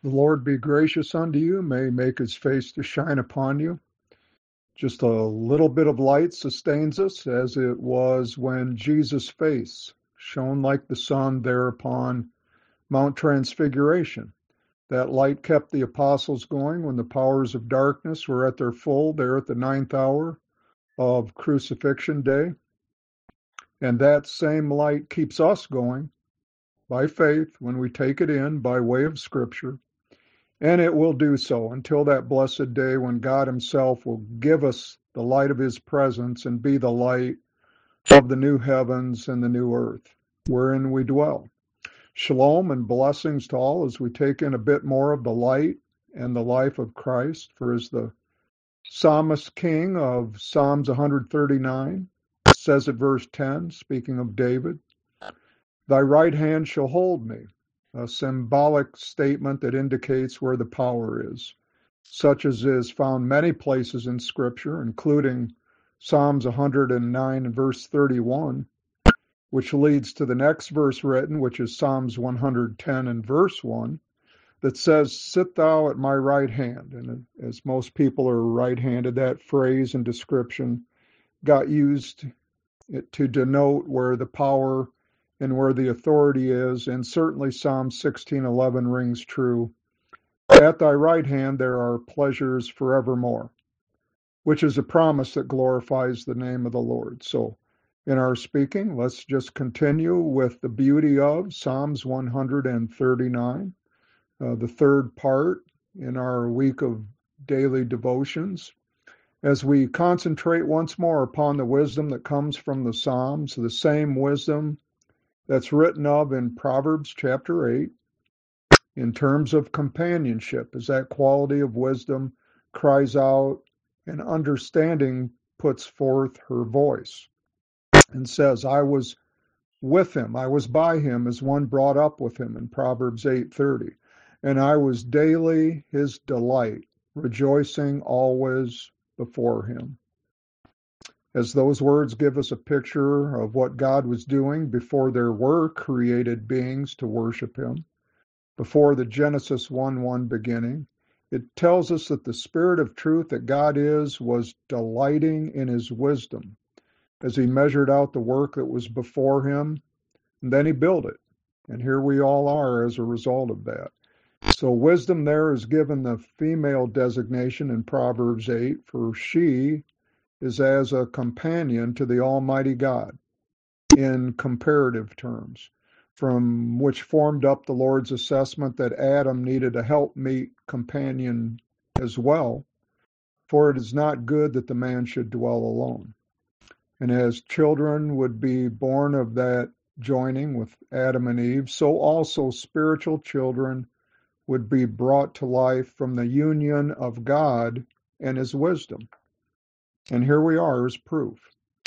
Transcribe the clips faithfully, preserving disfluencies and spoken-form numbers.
The Lord be gracious unto you, may he make his face to shine upon you. Just a little bit of light sustains us, as it was when Jesus' face shone like the sun there upon Mount Transfiguration. That light kept the apostles going when the powers of darkness were at their full there at the ninth hour of crucifixion day. And that same light keeps us going by faith when we take it in by way of Scripture. And it will do so until that blessed day when God himself will give us the light of his presence and be the light of the new heavens and the new earth wherein we dwell. Shalom and blessings to all as we take in a bit more of the light and the life of Christ. For as the psalmist king of Psalms one thirty-nine says at verse ten, speaking of David, thy right hand shall hold me, a symbolic statement that indicates where the power is, such as is found many places in Scripture, including Psalms one hundred nine and verse thirty-one, which leads to the next verse written, which is Psalms one hundred ten and verse one, that says, sit thou at my right hand. And as most people are right-handed, that phrase and description got used to denote where the power and where the authority is, and certainly Psalm sixteen eleven rings true. At thy right hand there are pleasures forevermore, which is a promise that glorifies the name of the Lord. So in our speaking, let's just continue with the beauty of Psalms one thirty-nine, uh, the third part in our week of daily devotions, as we concentrate once more upon the wisdom that comes from the Psalms, the same wisdom that's written of in Proverbs chapter eight, in terms of companionship, as that quality of wisdom cries out and understanding puts forth her voice and says, I was with him, I was by him as one brought up with him in Proverbs eight thirty, and I was daily his delight, rejoicing always before him. As those words give us a picture of what God was doing before there were created beings to worship him, before the Genesis one one beginning, it tells us that the Spirit of truth that God is was delighting in his wisdom as he measured out the work that was before him, and then he built it. And here we all are as a result of that. So wisdom there is given the female designation in Proverbs eight, for she is as a companion to the Almighty God in comparative terms, from which formed up the Lord's assessment that Adam needed a helpmeet companion as well, for it is not good that the man should dwell alone. And as children would be born of that joining with Adam and Eve, so also spiritual children would be brought to life from the union of God and his wisdom. And here we are as proof.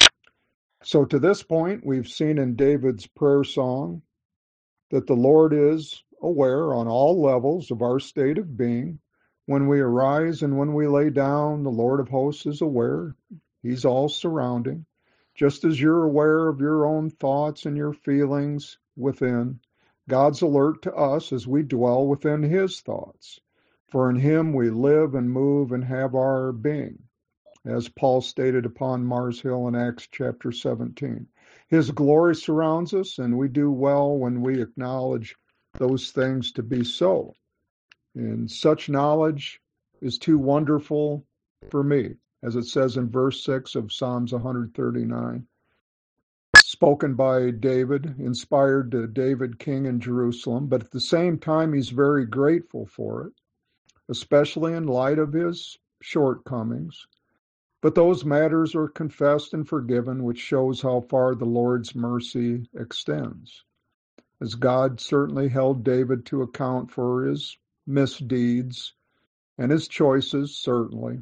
So to this point, we've seen in David's prayer song that the Lord is aware on all levels of our state of being. When we arise and when we lay down, the Lord of hosts is aware. He's all surrounding. Just as you're aware of your own thoughts and your feelings within, God's alert to us as we dwell within his thoughts. For in him we live and move and have our being, as Paul stated upon Mars Hill in Acts chapter seventeen. His glory surrounds us, and we do well when we acknowledge those things to be so. And such knowledge is too wonderful for me, as it says in verse six of Psalms one thirty-nine, spoken by David, inspired to David, king in Jerusalem, but at the same time he's very grateful for it, especially in light of his shortcomings. But those matters are confessed and forgiven, which shows how far the Lord's mercy extends. As God certainly held David to account for his misdeeds and his choices, certainly.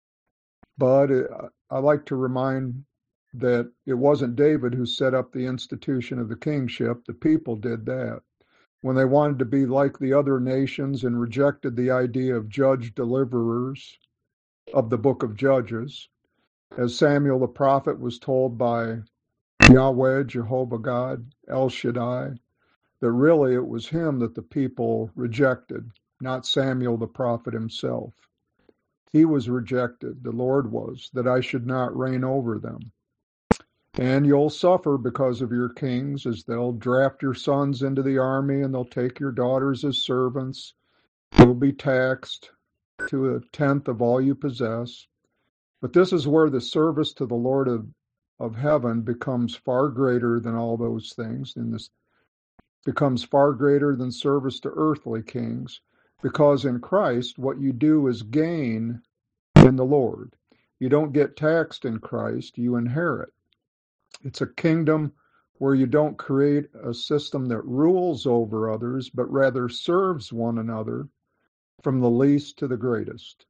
But it, I like to remind that it wasn't David who set up the institution of the kingship. The people did that. When they wanted to be like the other nations and rejected the idea of judge-deliverers of the book of Judges, as Samuel the prophet was told by Yahweh, Jehovah God, El Shaddai, that really it was him that the people rejected not Samuel the prophet himself. He was rejected, the Lord was, that I should not reign over them. And you'll suffer because of your kings, as they'll draft your sons into the army and they'll take your daughters as servants. You'll be taxed to a tenth of all you possess. But this is where the service to the Lord of, of heaven becomes far greater than all those things, and this becomes far greater than service to earthly kings, because in Christ what you do is gain in the Lord. You don't get taxed in Christ, you inherit. It's a kingdom where you don't create a system that rules over others, but rather serves one another from the least to the greatest.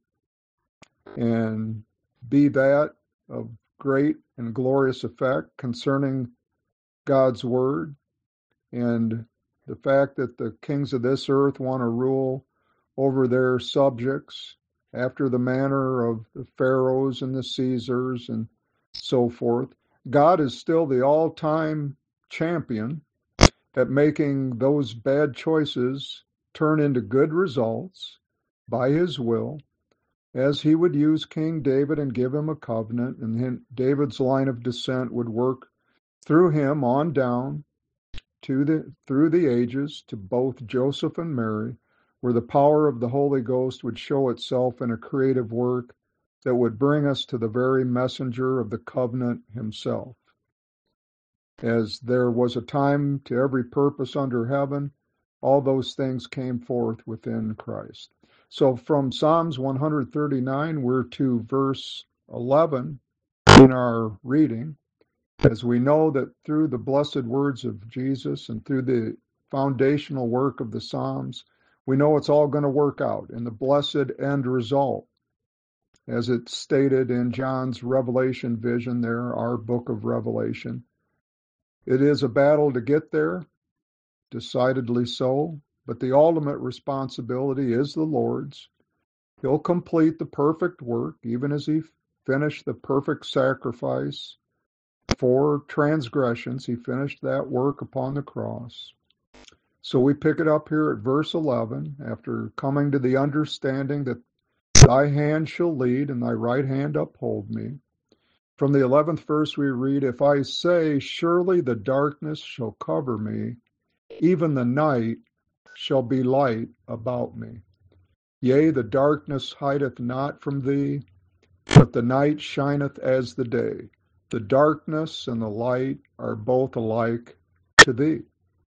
And be that of great and glorious effect concerning God's word and the fact that the kings of this earth want to rule over their subjects after the manner of the pharaohs and the Caesars and so forth. God is still the all-time champion at making those bad choices turn into good results by his will, as he would use King David and give him a covenant, and David's line of descent would work through him on down to the through the ages to both Joseph and Mary, where the power of the Holy Ghost would show itself in a creative work that would bring us to the very messenger of the covenant himself. As there was a time to every purpose under heaven, all those things came forth within Christ. So from Psalms one thirty-nine, we're to verse eleven in our reading, as we know that through the blessed words of Jesus and through the foundational work of the Psalms, we know it's all going to work out in the blessed end result, as it's stated in John's Revelation vision there, our book of Revelation. It is a battle to get there, decidedly so, but the ultimate responsibility is the Lord's. He'll complete the perfect work, even as he finished the perfect sacrifice for transgressions. He finished that work upon the cross. So we pick it up here at verse eleven, after coming to the understanding that thy hand shall lead and thy right hand uphold me. From the eleventh verse we read, if I say, surely the darkness shall cover me, even the night shall be light about me. Yea, the darkness hideth not from thee, but the night shineth as the day. The darkness and the light are both alike to thee.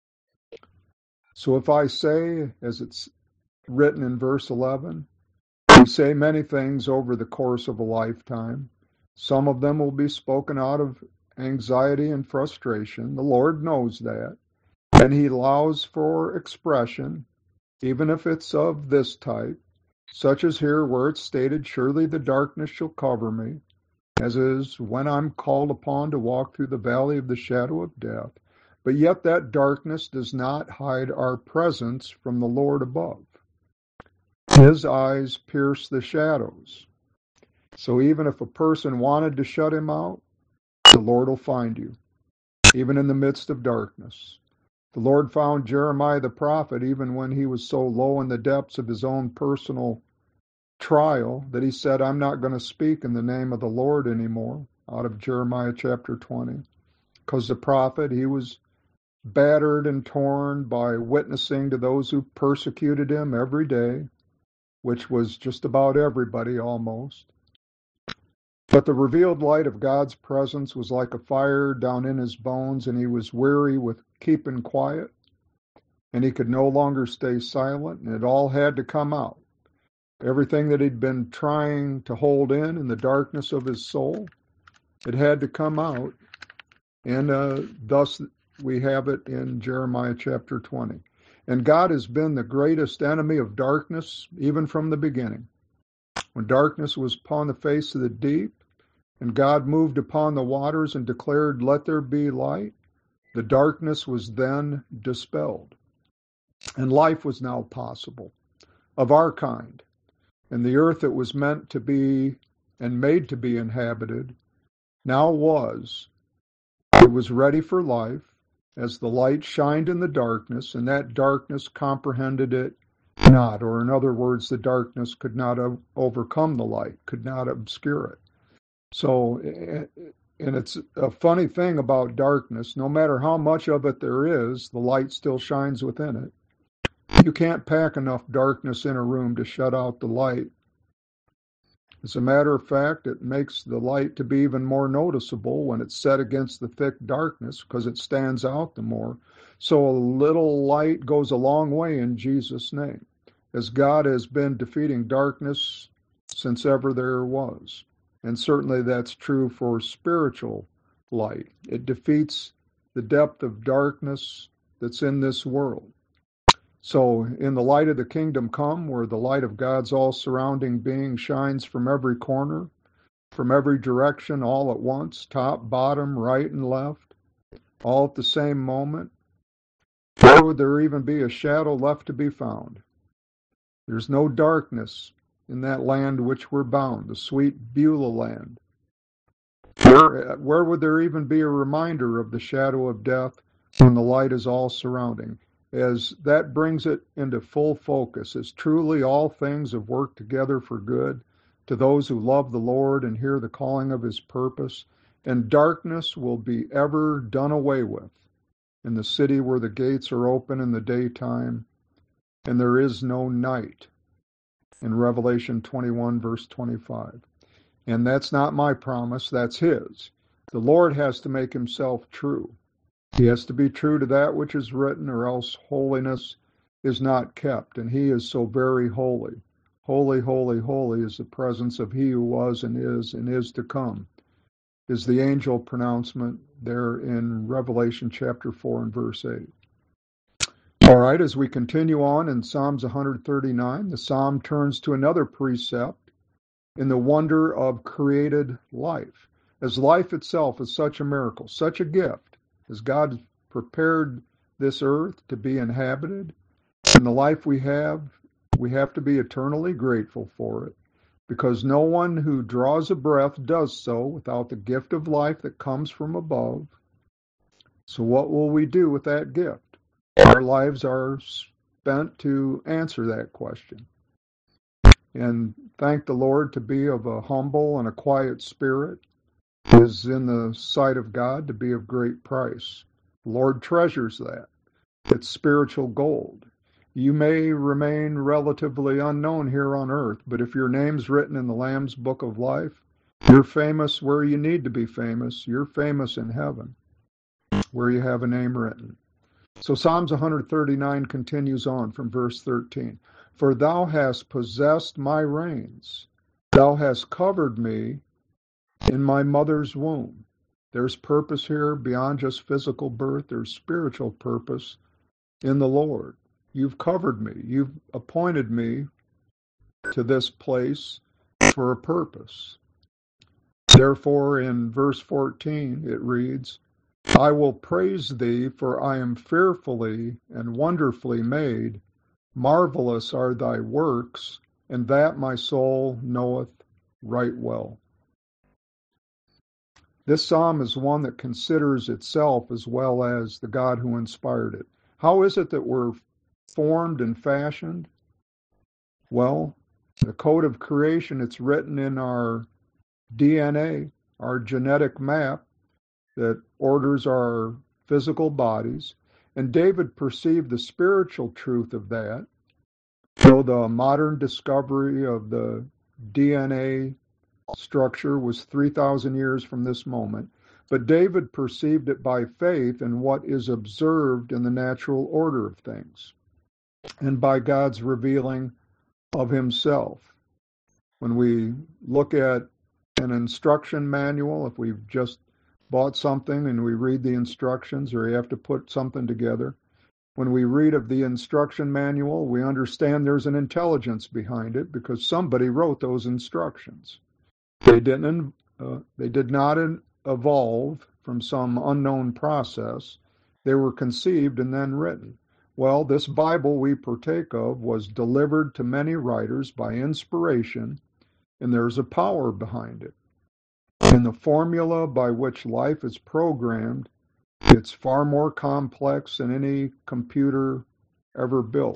So if I say, as it's written in verse eleven, we say many things over the course of a lifetime. Some of them will be spoken out of anxiety and frustration. The Lord knows that. And he allows for expression, even if it's of this type, such as here where it's stated, surely the darkness shall cover me, as is when I'm called upon to walk through the valley of the shadow of death. But yet that darkness does not hide our presence from the Lord above. His eyes pierce the shadows. So even if a person wanted to shut him out, the Lord will find you, even in the midst of darkness. The Lord found Jeremiah the prophet even when he was so low in the depths of his own personal trial that he said, I'm not going to speak in the name of the Lord anymore, out of Jeremiah chapter twenty. Because the prophet, he was battered and torn by witnessing to those who persecuted him every day, which was just about everybody almost. But the revealed light of God's presence was like a fire down in his bones, and he was weary with keeping quiet, and he could no longer stay silent, and it all had to come out. Everything that he'd been trying to hold in in the darkness of his soul, it had to come out, and uh, thus we have it in Jeremiah chapter twenty. And God has been the greatest enemy of darkness, even from the beginning. When darkness was upon the face of the deep, and God moved upon the waters and declared, let there be light, the darkness was then dispelled. And life was now possible, of our kind. And the earth that was meant to be and made to be inhabited now was. It was ready for life, as the light shined in the darkness, and that darkness comprehended it not, or in other words, the darkness could not overcome the light, could not obscure it. So, and it's a funny thing about darkness, no matter how much of it there is, the light still shines within it. You can't pack enough darkness in a room to shut out the light. As a matter of fact, it makes the light to be even more noticeable when it's set against the thick darkness because it stands out the more. So a little light goes a long way in Jesus' name, as God has been defeating darkness since ever there was. And certainly that's true for spiritual light. It defeats the depth of darkness that's in this world. So in the light of the kingdom come, where the light of God's all-surrounding being shines from every corner, from every direction, all at once, top, bottom, right, and left, all at the same moment, where would there even be a shadow left to be found? There's no darkness in that land which we're bound, the sweet Beulah land. Where, where would there even be a reminder of the shadow of death when the light is all surrounding? As that brings it into full focus, as truly all things have worked together for good to those who love the Lord and hear the calling of his purpose, and darkness will be ever done away with in the city where the gates are open in the daytime, and there is no night, in Revelation twenty-one, verse twenty-five. And that's not my promise, that's his. The Lord has to make himself true. He has to be true to that which is written, or else holiness is not kept, and he is so very holy. Holy, holy, holy is the presence of he who was and is and is to come, is the angel pronouncement there in Revelation chapter four and verse eight. All right, as we continue on in Psalms one thirty-nine, the psalm turns to another precept in the wonder of created life. As life itself is such a miracle, such a gift, as God prepared this earth to be inhabited, and the life we have, we have to be eternally grateful for it, because no one who draws a breath does so without the gift of life that comes from above. So what will we do with that gift? Our lives are spent to answer that question. And thank the Lord, to be of a humble and a quiet spirit is in the sight of God to be of great price. The Lord treasures that. It's spiritual gold. You may remain relatively unknown here on earth, but if your name's written in the Lamb's Book of Life, you're famous where you need to be famous. You're famous in heaven, where you have a name written. So Psalms one thirty-nine continues on from verse thirteen. For thou hast possessed my reins. Thou hast covered me in my mother's womb. There's purpose here beyond just physical birth. There's spiritual purpose in the Lord. You've covered me. You've appointed me to this place for a purpose. Therefore, in verse fourteen, it reads, I will praise thee, for I am fearfully and wonderfully made. Marvelous are thy works, and that my soul knoweth right well. This psalm is one that considers itself as well as the God who inspired it. How is it that we're formed and fashioned? Well, the code of creation, it's written in our D N A, our genetic map that orders our physical bodies. And David perceived the spiritual truth of that, though the modern discovery of the D N A structure was three thousand years from this moment. But David perceived it by faith in what is observed in the natural order of things, and by God's revealing of himself. When we look at an instruction manual, if we've just bought something and we read the instructions, or you have to put something together, when we read of the instruction manual, we understand there's an intelligence behind it because somebody wrote those instructions. They didn't. Uh, they did not evolve from some unknown process. They were conceived and then written. Well, this Bible we partake of was delivered to many writers by inspiration, and there's a power behind it. And the formula by which life is programmed, it's far more complex than any computer ever built.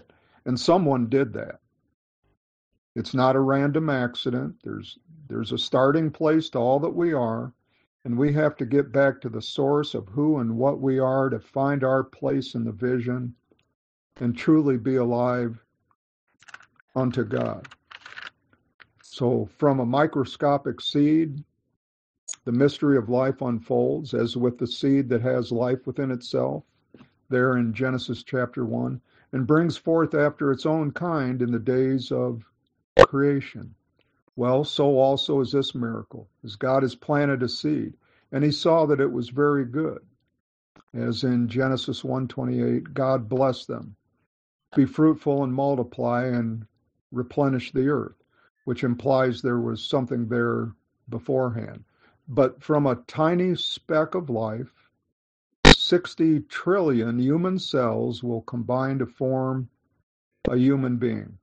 And someone did that. It's not a random accident. There's there's a starting place to all that we are, and we have to get back to the source of who and what we are to find our place in the vision and truly be alive unto God. So from a microscopic seed, the mystery of life unfolds, as with the seed that has life within itself, there in Genesis chapter one, and brings forth after its own kind in the days of creation. Well, so also is this miracle, as God has planted a seed, and he saw that it was very good. As in Genesis one twenty-eight, God blessed them. Be fruitful and multiply and replenish the earth, which implies there was something there beforehand. But from a tiny speck of life, sixty trillion human cells will combine to form a human being.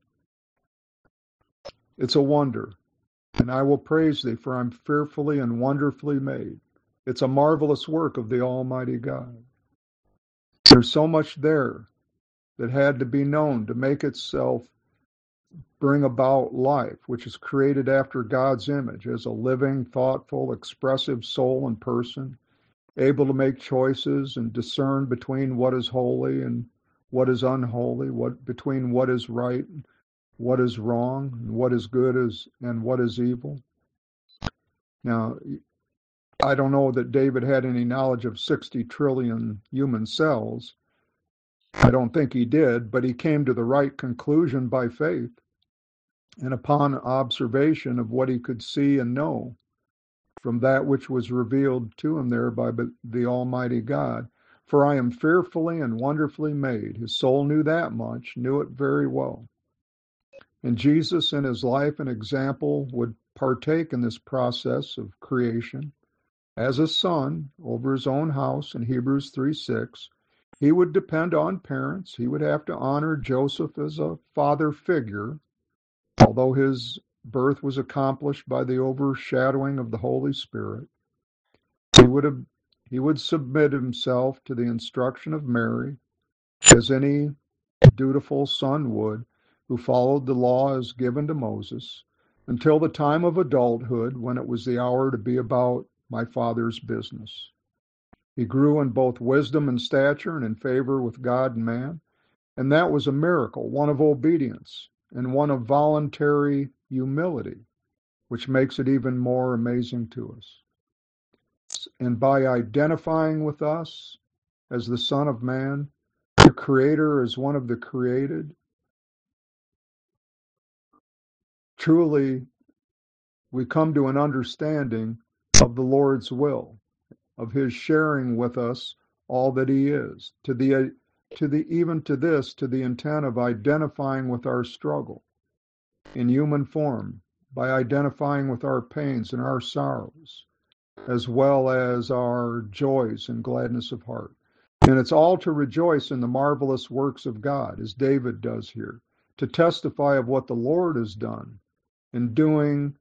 It's a wonder, and I will praise thee, for I'm fearfully and wonderfully made. It's a marvelous work of the Almighty God. There's so much there that had to be known to make itself bring about life, which is created after God's image as a living, thoughtful, expressive soul and person, able to make choices and discern between what is holy and what is unholy, what between what is right, what is wrong, and what is good is, and what is evil. Now, I don't know that David had any knowledge of sixty trillion human cells. I don't think he did, but he came to the right conclusion by faith and upon observation of what he could see and know from that which was revealed to him there by the Almighty God. For I am fearfully and wonderfully made. His soul knew that much, knew it very well. And Jesus in his life and example would partake in this process of creation. As a son over his own house in Hebrews three six, he would depend on parents. He would have to honor Joseph as a father figure, although his birth was accomplished by the overshadowing of the Holy Spirit. He would have, he would submit himself to the instruction of Mary, as any dutiful son would, who followed the law as given to Moses, until the time of adulthood, when it was the hour to be about my Father's business. He grew in both wisdom and stature and in favor with God and man, and that was a miracle, one of obedience and one of voluntary humility, which makes it even more amazing to us. And by identifying with us as the Son of Man, the Creator as one of the created, truly we come to an understanding of the Lord's will, of his sharing with us all that he is, to the to the even to this, to the intent of identifying with our struggle in human form, by identifying with our pains and our sorrows, as well as our joys and gladness of heart. And it's all to rejoice in the marvelous works of God, as David does here, to testify of what the Lord has done in doing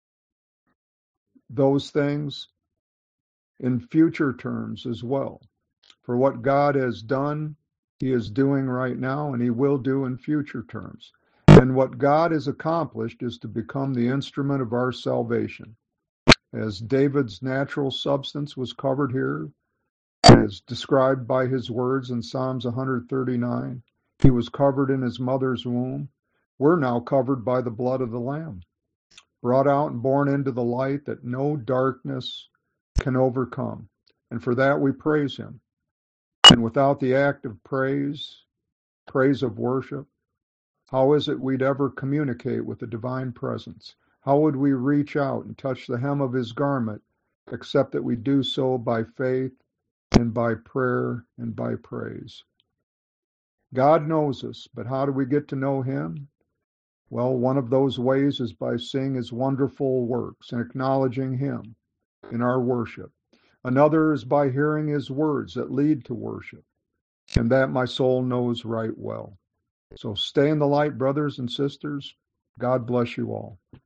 those things in future terms as well. For what God has done, he is doing right now, and he will do in future terms. And what God has accomplished is to become the instrument of our salvation. As David's natural substance was covered here, as described by his words in Psalms one thirty-nine, he was covered in his mother's womb. We're now covered by the blood of the Lamb, brought out and born into the light that no darkness can overcome. And for that we praise him. And without the act of praise, praise of worship, how is it we'd ever communicate with the divine presence? How would we reach out and touch the hem of his garment, except that we do so by faith and by prayer and by praise? God knows us, but how do we get to know him? Well, one of those ways is by seeing his wonderful works and acknowledging him in our worship. Another is by hearing his words that lead to worship, and that my soul knows right well. So stay in the light, brothers and sisters. God bless you all.